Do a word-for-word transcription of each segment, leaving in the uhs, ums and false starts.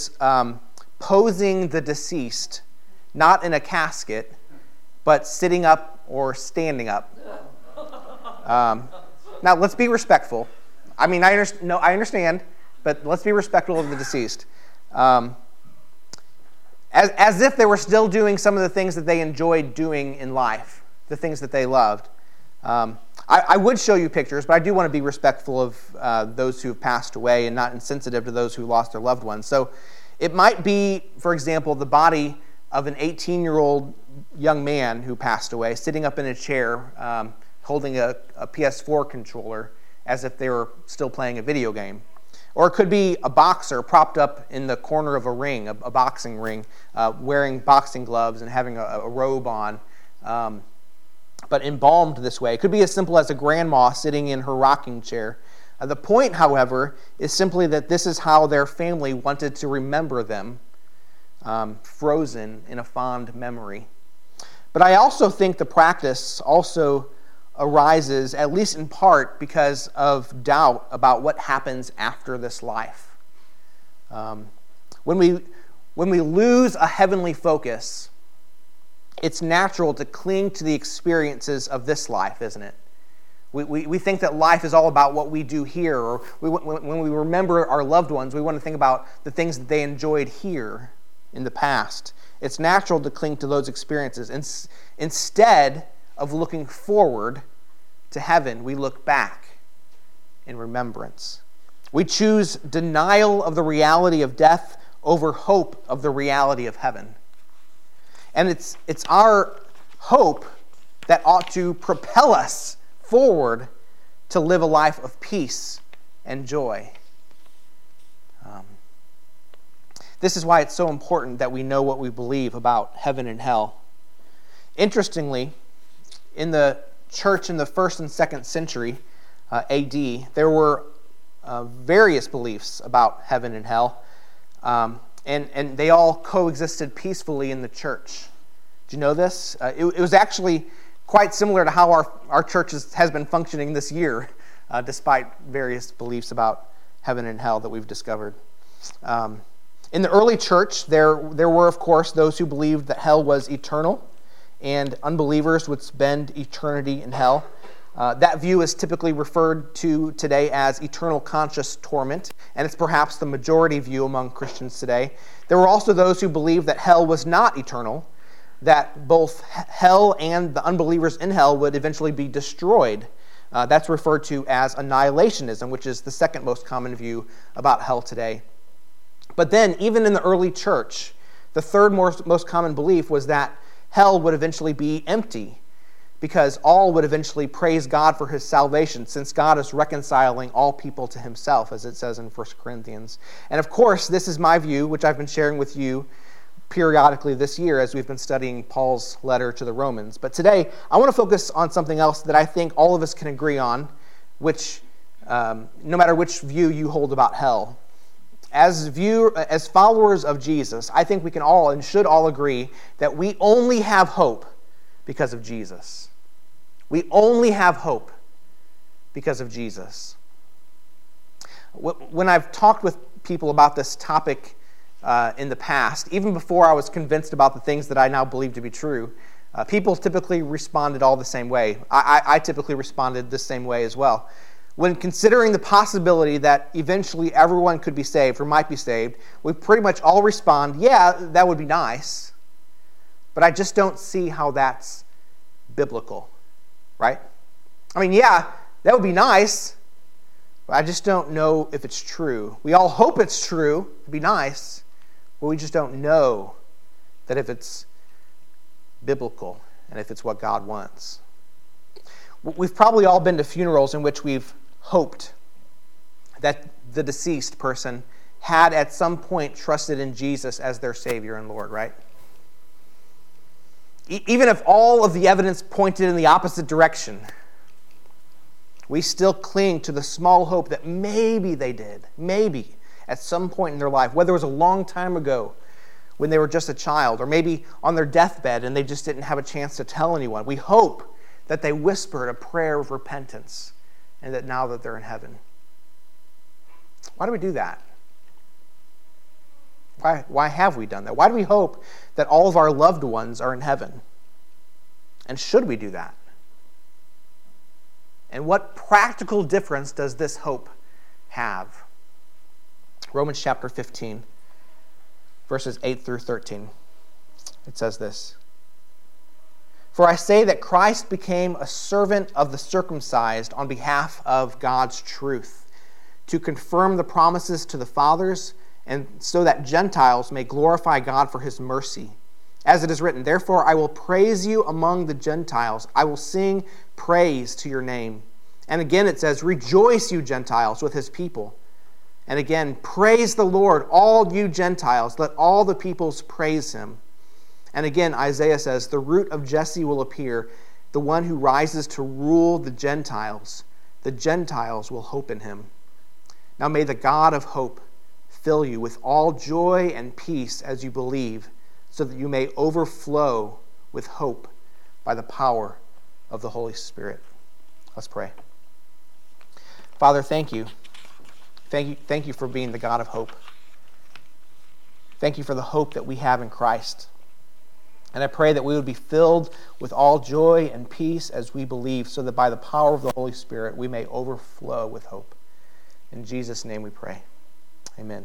um, posing the deceased, not in a casket, but sitting up or standing up. Um, now, let's be respectful. I mean, I, under- no, I understand, but let's be respectful of the deceased. Um, as, as if they were still doing some of the things that they enjoyed doing in life, the things that they loved. Um, I, I would show you pictures, but I do want to be respectful of uh, those who have passed away and not insensitive to those who lost their loved ones. So it might be, for example, the body of an eighteen-year-old young man who passed away, sitting up in a chair, um, holding a, a P S four controller as if they were still playing a video game. Or it could be a boxer propped up in the corner of a ring, a, a boxing ring, uh, wearing boxing gloves and having a, a robe on, um, but embalmed this way. It could be as simple as a grandma sitting in her rocking chair. Uh, the point, however, is simply that this is how their family wanted to remember them, um, frozen in a fond memory. But I also think the practice also arises, at least in part, because of doubt about what happens after this life. Um, when we when we lose a heavenly focus, it's natural to cling to the experiences of this life, isn't it? We we, we think that life is all about what we do here, or we, when we remember our loved ones, we want to think about the things that they enjoyed here in the past. It's natural to cling to those experiences. In, instead of looking forward to heaven, we look back in remembrance. We choose denial of the reality of death over hope of the reality of heaven. And it's it's our hope that ought to propel us forward to live a life of peace and joy. Um, this is why it's so important that we know what we believe about heaven and hell. Interestingly, in the church in the first and second century uh, A D, there were uh, various beliefs about heaven and hell, um, and, and they all coexisted peacefully in the church. Do you know this? Uh, it, it was actually quite similar to how our, our church is, has been functioning this year, uh, despite various beliefs about heaven and hell that we've discovered. Um, in the early church, there, there were, of course, those who believed that hell was eternal, and unbelievers would spend eternity in hell. Uh, that view is typically referred to today as eternal conscious torment, and it's perhaps the majority view among Christians today. There were also those who believed that hell was not eternal, that both hell and the unbelievers in hell would eventually be destroyed. Uh, that's referred to as annihilationism, which is the second most common view about hell today. But then, even in the early church, the third most, most common belief was that hell would eventually be empty, because all would eventually praise God for his salvation, since God is reconciling all people to himself, as it says in First Corinthians. And of course, this is my view, which I've been sharing with you periodically this year as we've been studying Paul's letter to the Romans. But today, I want to focus on something else that I think all of us can agree on, which, um, no matter which view you hold about hell. As view, as followers of Jesus, I think we can all and should all agree that we only have hope because of Jesus. We only have hope because of Jesus. When I've talked with people about this topic uh, in the past, even before I was convinced about the things that I now believe to be true, uh, people typically responded all the same way. I, I, I typically responded the same way as well. When considering the possibility that eventually everyone could be saved or might be saved, we pretty much all respond, yeah, that would be nice, but I just don't see how that's biblical, right? I mean, yeah, that would be nice, but I just don't know if it's true. We all hope it's true, it'd be nice, but we just don't know that if it's biblical and if it's what God wants. We've probably all been to funerals in which we've hoped that the deceased person had at some point trusted in Jesus as their Savior and Lord, right? E- even if all of the evidence pointed in the opposite direction, we still cling to the small hope that maybe they did, maybe at some point in their life, whether it was a long time ago when they were just a child, or maybe on their deathbed and they just didn't have a chance to tell anyone. We hope that they whispered a prayer of repentance, and that now that they're in heaven. Why do we do that? Why, why have we done that? Why do we hope that all of our loved ones are in heaven? And should we do that? And what practical difference does this hope have? Romans chapter fifteen, verses eight through thirteen. It says this: For I say that Christ became a servant of the circumcised on behalf of God's truth, to confirm the promises to the fathers, and so that Gentiles may glorify God for his mercy. As it is written, Therefore I will praise you among the Gentiles. I will sing praise to your name. And again it says, Rejoice, you Gentiles, with his people. And again, praise the Lord, all you Gentiles. Let all the peoples praise him. And again, Isaiah says, The root of Jesse will appear, the one who rises to rule the Gentiles. The Gentiles will hope in him. Now may the God of hope fill you with all joy and peace as you believe, so that you may overflow with hope by the power of the Holy Spirit. Let's pray. Father, thank you. Thank you, thank you for being the God of hope. Thank you for the hope that we have in Christ. And I pray that we would be filled with all joy and peace as we believe, so that by the power of the Holy Spirit we may overflow with hope. In Jesus' name we pray. Amen.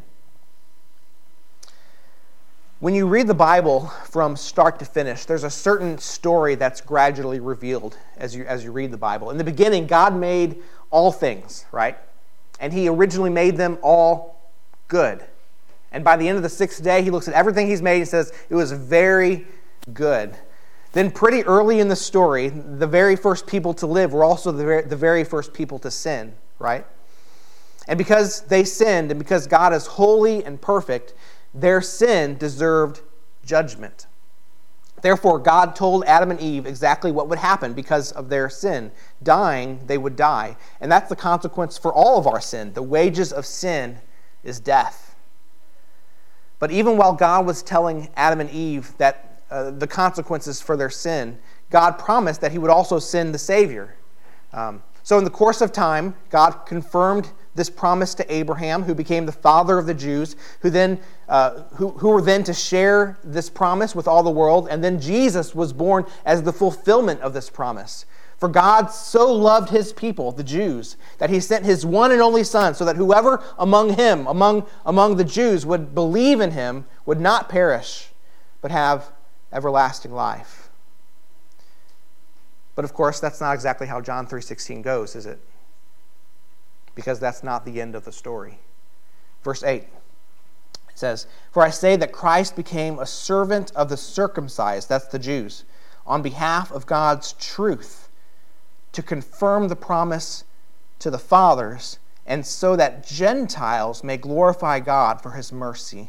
When you read the Bible from start to finish, there's a certain story that's gradually revealed as you as you read the Bible. In the beginning, God made all things, right? And he originally made them all good. And by the end of the sixth day, he looks at everything he's made and says, it was very good. Then pretty early in the story, the very first people to live were also the very, the very first people to sin, right? And because they sinned, and because God is holy and perfect, their sin deserved judgment. Therefore, God told Adam and Eve exactly what would happen because of their sin. Dying, they would die. And that's the consequence for all of our sin. The wages of sin is death. But even while God was telling Adam and Eve that uh, the consequences for their sin, God promised that he would also send the Savior. Um, so in the course of time, God confirmed this promise to Abraham, who became the father of the Jews, who then, uh, who, who were then to share this promise with all the world. And then Jesus was born as the fulfillment of this promise. For God so loved his people, the Jews, that he sent his one and only Son, so that whoever among him, among, among the Jews, would believe in him would not perish, but have everlasting life. But of course, that's not exactly how John three sixteen goes, is it? Because that's not the end of the story. Verse eight, it says, For I say that Christ became a servant of the circumcised, that's the Jews, on behalf of God's truth, to confirm the promise to the fathers, and so that Gentiles may glorify God for his mercy.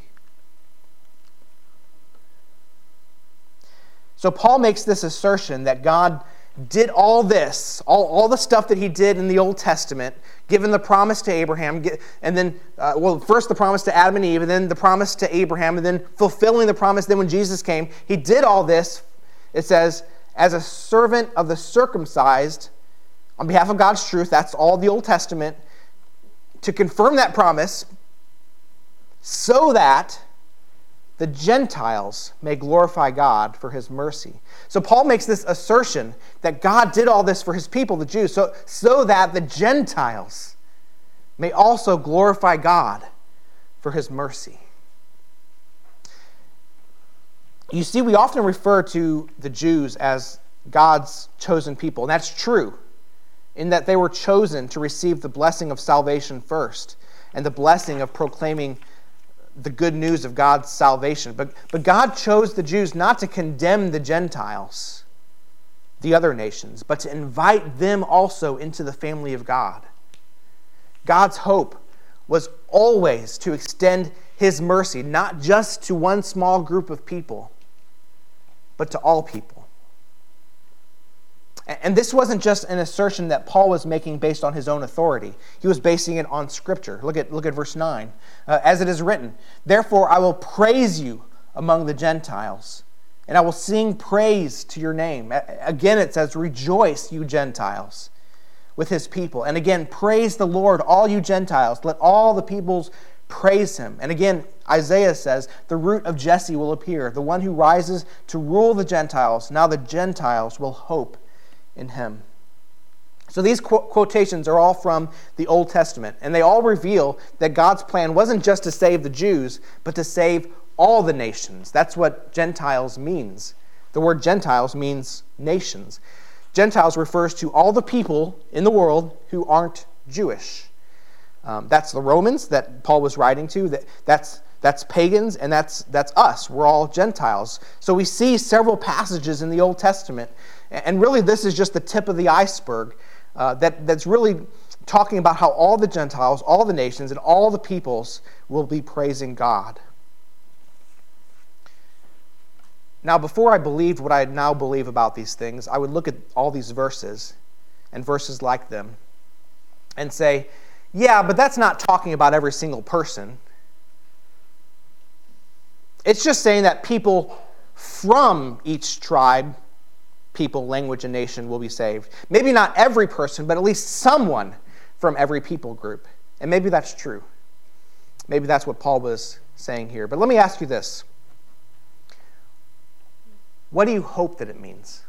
So Paul makes this assertion that God did all this, all, all the stuff that he did in the Old Testament, given the promise to Abraham, and then, uh, well, first the promise to Adam and Eve, and then the promise to Abraham, and then fulfilling the promise then when Jesus came. He did all this, it says, as a servant of the circumcised, on behalf of God's truth, that's all the Old Testament, to confirm that promise, so that the Gentiles may glorify God for his mercy. So Paul makes this assertion that God did all this for his people, the Jews, so, so that the Gentiles may also glorify God for his mercy. You see, we often refer to the Jews as God's chosen people, and that's true, in that they were chosen to receive the blessing of salvation first, and the blessing of proclaiming the good news of God's salvation. But, but God chose the Jews not to condemn the Gentiles, the other nations, but to invite them also into the family of God. God's hope was always to extend his mercy, not just to one small group of people, but to all people. And this wasn't just an assertion that Paul was making based on his own authority. He was basing it on Scripture. Look at, look at verse nine. Uh, as it is written, Therefore I will praise you among the Gentiles, and I will sing praise to your name. Again it says, Rejoice, you Gentiles, with his people. And again, praise the Lord, all you Gentiles. Let all the peoples praise him. And again, Isaiah says, the root of Jesse will appear, the one who rises to rule the Gentiles. Now the Gentiles will hope in him. So these qu- quotations are all from the Old Testament, and they all reveal that God's plan wasn't just to save the Jews, but to save all the nations. That's what Gentiles means. The word Gentiles means nations. Gentiles refers to all the people in the world who aren't Jewish. Um, that's the Romans that Paul was writing to. That, that's that's pagans, and that's that's us. We're all Gentiles. So we see several passages in the Old Testament, and really this is just the tip of the iceberg uh, that, that's really talking about how all the Gentiles, all the nations, and all the peoples will be praising God. Now, before I believed what I now believe about these things, I would look at all these verses and verses like them and say, yeah, but that's not talking about every single person. It's just saying that people from each tribe, people, language, and nation will be saved. Maybe not every person, but at least someone from every people group. And maybe that's true. Maybe that's what Paul was saying here. But let me ask you this. What do you hope that it means?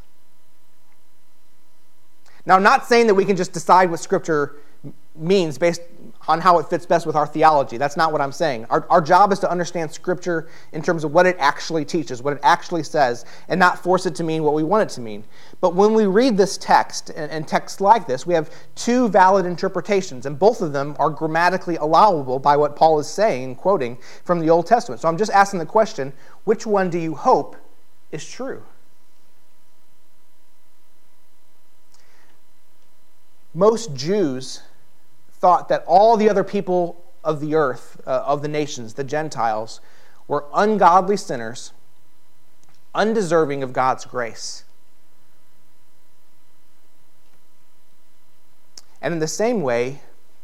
Now, I'm not saying that we can just decide what Scripture means based on how it fits best with our theology. That's not what I'm saying. Our, our job is to understand Scripture in terms of what it actually teaches, what it actually says, and not force it to mean what we want it to mean. But when we read this text, and, and texts like this, we have two valid interpretations, and both of them are grammatically allowable by what Paul is saying and quoting from the Old Testament. So I'm just asking the question, which one do you hope is true? Most Jews thought that all the other people of the earth, uh, of the nations, the Gentiles, were ungodly sinners, undeserving of God's grace. And in the same way,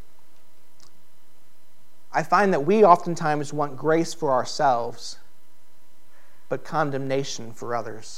I find that we oftentimes want grace for ourselves, but condemnation for others.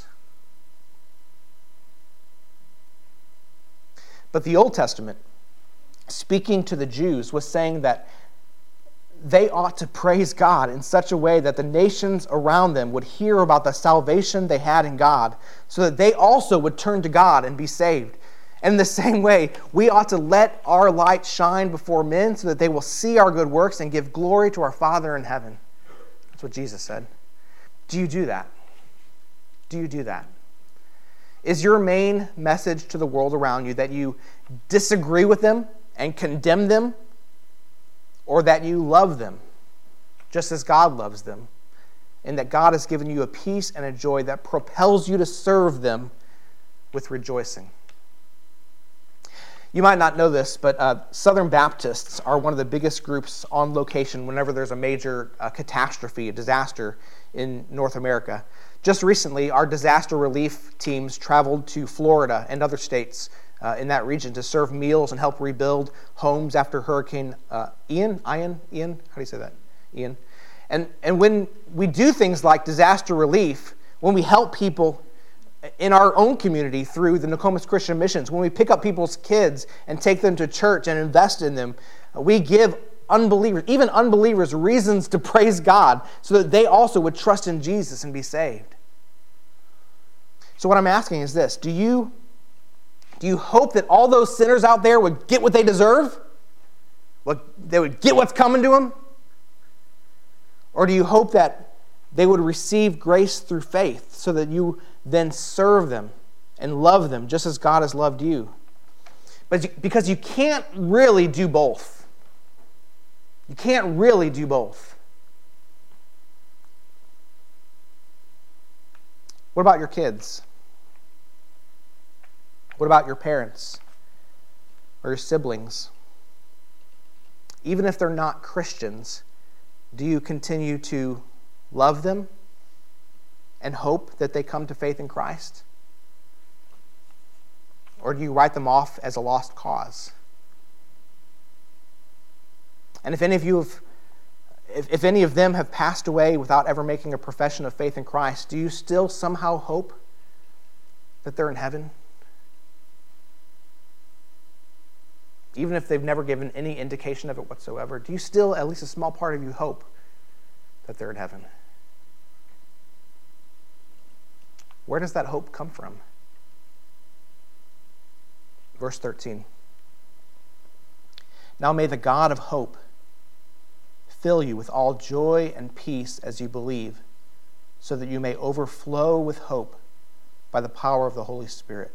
But the Old Testament, speaking to the Jews, was saying that they ought to praise God in such a way that the nations around them would hear about the salvation they had in God, so that they also would turn to God and be saved. And in the same way, we ought to let our light shine before men so that they will see our good works and give glory to our Father in heaven. That's what Jesus said. Do you do that? Do you do that? Is your main message to the world around you that you disagree with them and condemn them, or that you love them just as God loves them, and that God has given you a peace and a joy that propels you to serve them with rejoicing? You might not know this, but uh, Southern Baptists are one of the biggest groups on location whenever there's a major uh, catastrophe, a disaster in North America. Just recently, our disaster relief teams traveled to Florida and other states uh, in that region to serve meals and help rebuild homes after Hurricane uh, Ian? Ian? Ian? How do you say that? Ian. And, and when we do things like disaster relief, when we help people in our own community through the Nokomis Christian Missions, when we pick up people's kids and take them to church and invest in them, we give unbelievers, even unbelievers, reasons to praise God so that they also would trust in Jesus and be saved. So what I'm asking is this: do you, do you hope that all those sinners out there would get what they deserve? What, they would get what's coming to them? Or do you hope that they would receive grace through faith so that you then serve them and love them just as God has loved you? But because you can't really do both. You can't really do both. What about your kids? What about your parents or your siblings? Even if they're not Christians, do you continue to love them and hope that they come to faith in Christ? Or do you write them off as a lost cause? And if any of you have, if, if any of them have passed away without ever making a profession of faith in Christ, do you still somehow hope that they're in heaven? even if they've never given any indication of it whatsoever, do you still, at least a small part of you, hope that they're in heaven? Where does that hope come from? Verse thirteen. Now may the God of hope fill you with all joy and peace as you believe, so that you may overflow with hope by the power of the Holy Spirit.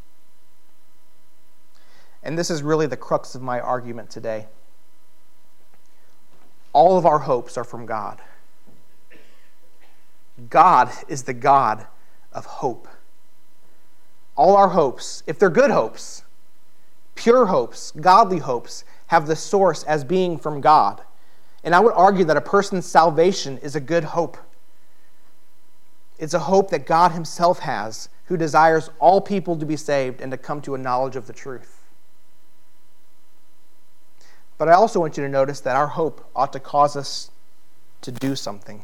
And this is really the crux of my argument today. All of our hopes are from God. God is the God of hope. All our hopes, if they're good hopes, pure hopes, godly hopes, have the source as being from God. And I would argue that a person's salvation is a good hope. It's a hope that God himself has, who desires all people to be saved and to come to a knowledge of the truth. But I also want you to notice that our hope ought to cause us to do something.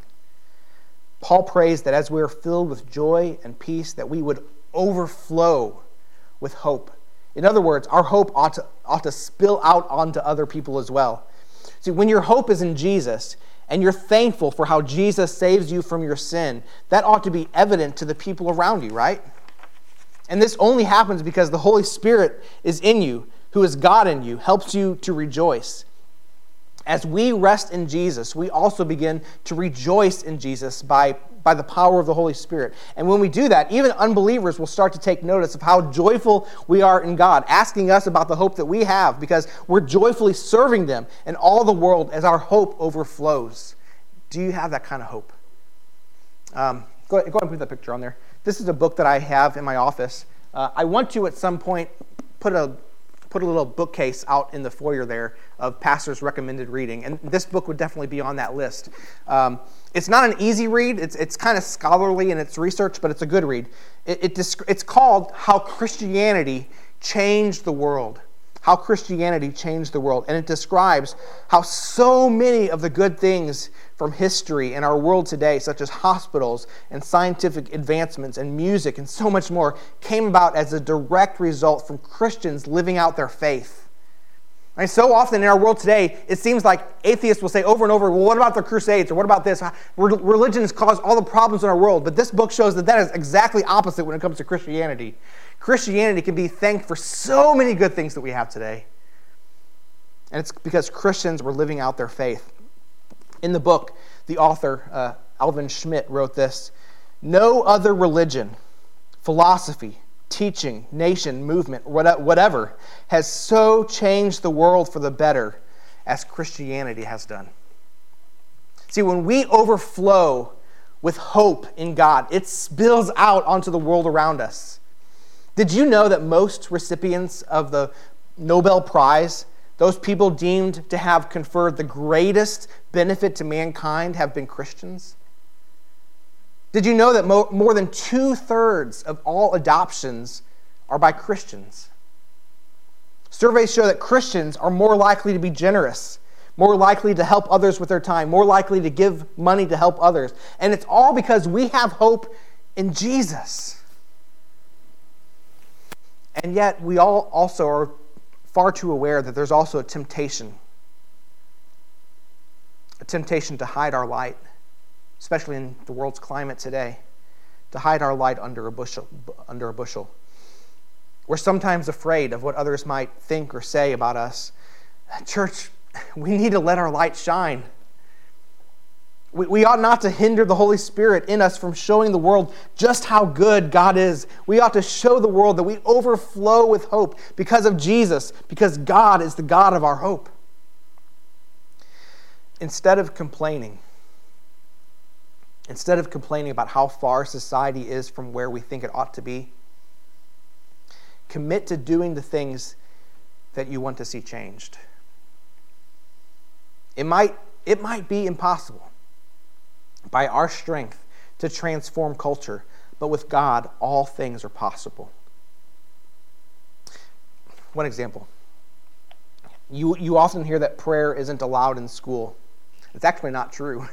Paul prays that as we are filled with joy and peace, that we would overflow with hope. In other words, our hope ought to, ought to spill out onto other people as well. See, when your hope is in Jesus, and you're thankful for how Jesus saves you from your sin, that ought to be evident to the people around you, right? And this only happens because the Holy Spirit is in you, who is God in you, helps you to rejoice. As we rest in Jesus, we also begin to rejoice in Jesus by, by the power of the Holy Spirit. And when we do that, even unbelievers will start to take notice of how joyful we are in God, asking us about the hope that we have, because we're joyfully serving them and all the world as our hope overflows. Do you have that kind of hope? Um, go, go ahead and put that picture on there. This is a book that I have in my office. Uh, I want to, at some point, put a put a little bookcase out in the foyer there of pastors' recommended reading. And this book would definitely be on that list. Um, it's not an easy read. It's it's kind of scholarly in its research, but it's a good read. It, it disc- It's called How Christianity Changed the World. How Christianity Changed the World. And it describes how so many of the good things from history in our world today, such as hospitals and scientific advancements and music and so much more, came about as a direct result from Christians living out their faith. I mean, so often in our world today, it seems like atheists will say over and over, well, what about the Crusades? Or what about this? Religion has caused all the problems in our world. But this book shows that that is exactly opposite when it comes to Christianity. Christianity can be thanked for so many good things that we have today. And it's because Christians were living out their faith. In the book, the author, uh, Alvin Schmidt, wrote this: no other religion, philosophy, teaching, nation, movement, whatever, has so changed the world for the better as Christianity has done. See, when we overflow with hope in God, it spills out onto the world around us. Did you know that most recipients of the Nobel Prize, those people deemed to have conferred the greatest benefit to mankind, have been Christians? Did you know that mo- more than two-thirds of all adoptions are by Christians? Surveys show that Christians are more likely to be generous, more likely to help others with their time, more likely to give money to help others. And it's all because we have hope in Jesus. And yet, we all also are far too aware that there's also a temptation. A temptation to hide our light, especially in the world's climate today, to hide our light under a bushel. Under a bushel. We're sometimes afraid of what others might think or say about us. Church, we need to let our light shine. We, we ought not to hinder the Holy Spirit in us from showing the world just how good God is. We ought to show the world that we overflow with hope because of Jesus, because God is the God of our hope. Instead of complaining, instead of complaining about how far society is from where we think it ought to be, commit to doing the things that you want to see changed. It might, it might be impossible by our strength to transform culture, but with God, all things are possible. One example. You, you often hear that prayer isn't allowed in school. It's actually not true.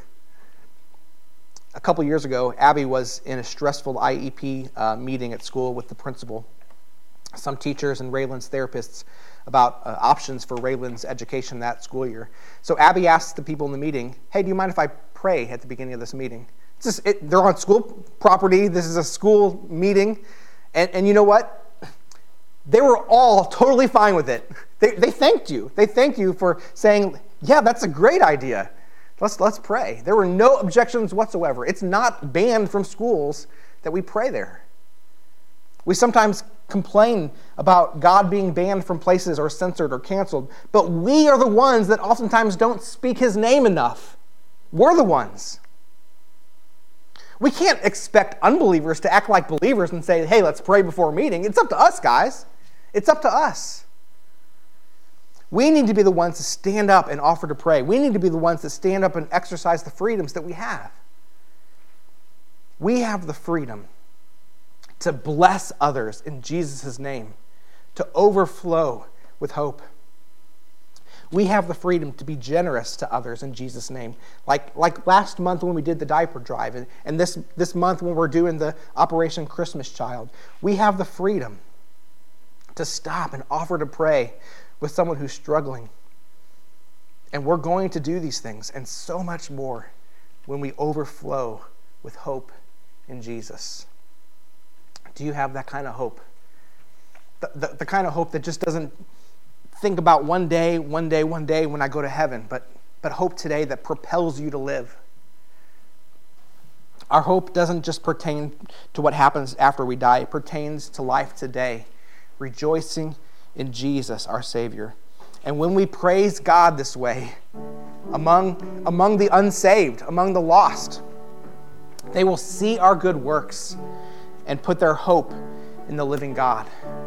A couple years ago, Abby was in a stressful I E P uh, meeting at school with the principal. some teachers and Raylan's therapists about uh, options for Raylan's education that school year. So Abby asked the people in the meeting, hey, do you mind if I pray at the beginning of this meeting? It's just, it, they're on school property. This is a school meeting. And, and you know what? They were all totally fine with it. They, they thanked you. They thanked you for saying, yeah, that's a great idea. Let's, let's pray. There were no objections whatsoever. It's not banned from schools that we pray there. We sometimes complain about God being banned from places or censored or canceled, but we are the ones that oftentimes don't speak his name enough. We're the ones. We can't expect unbelievers to act like believers and say, hey, let's pray before a meeting. It's up to us, guys. It's up to us. We need to be the ones to stand up and offer to pray. We need to be the ones to stand up and exercise the freedoms that we have. We have the freedom to bless others in Jesus' name, to overflow with hope. We have the freedom to be generous to others in Jesus' name. Like, like last month when we did the diaper drive, and, and this, this month when we're doing the Operation Christmas Child, we have the freedom to stop and offer to pray with someone who's struggling. And we're going to do these things and so much more when we overflow with hope in Jesus. Do you have that kind of hope? The, the, the kind of hope that just doesn't think about one day, one day, one day when I go to heaven, but, but hope today that propels you to live. Our hope doesn't just pertain to what happens after we die. It pertains to life today, rejoicing in Jesus, our Savior. And when we praise God this way, among, among the unsaved, among the lost, they will see our good works and put their hope in the living God.